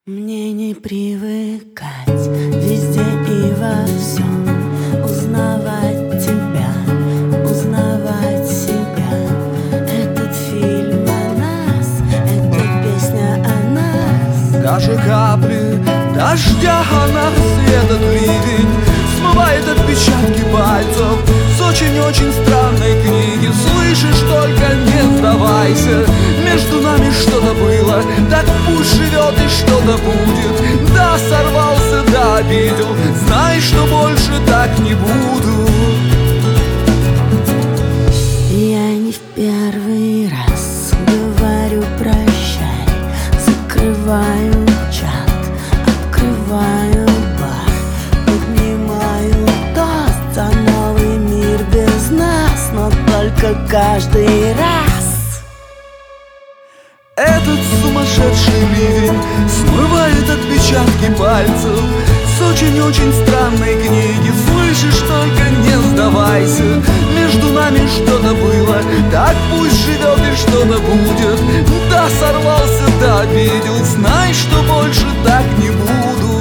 Мне не привыкать везде и во всем, узнавать тебя, узнавать себя. Этот фильм о нас, эта песня о нас. Даже капли дождя о нас, этот ливень смывает отпечатки пальцев с очень-очень странной книги. Слышишь, только не сдавайся, между нами что-то было, так пусть живет и что-то будет. Да, сорвался, да, обидел, знай, что больше так не буду. Я не в первый раз говорю прощай, закрываю чат, открываю бар, поднимаю тост за новый мир без нас, но только каждый раз. Этот сумасшедший ливень смывает отпечатки пальцев с очень-очень странной книги. Слышишь, только не сдавайся, между нами что-то было, так пусть живет и что-то будет. Да, сорвался, да, обидел, знай, что больше так не буду.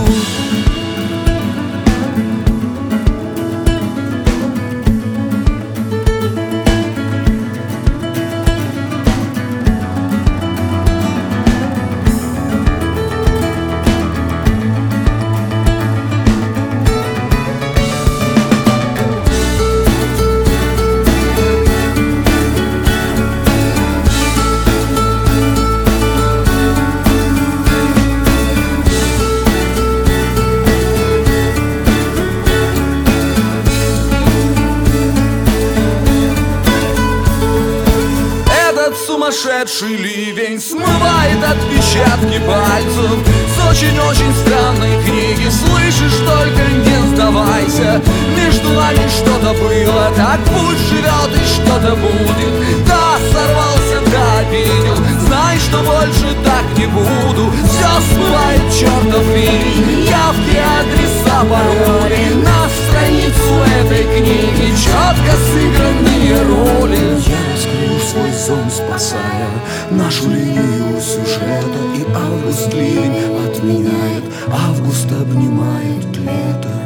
Сумасшедший ливень смывает отпечатки пальцев с очень-очень странной книги. Слышишь, только не сдавайся, между нами что-то было, так пусть живет и что-то будет. Да, сорвался, да, обидел, знай, что больше так не буду. Все смывает чертов ливень, явки, адреса, пароли на страницу этой книги, четко сыгранные роли. Свой сон, спасая нашу линию сюжета. И август ливень отменяет, август обнимает лето.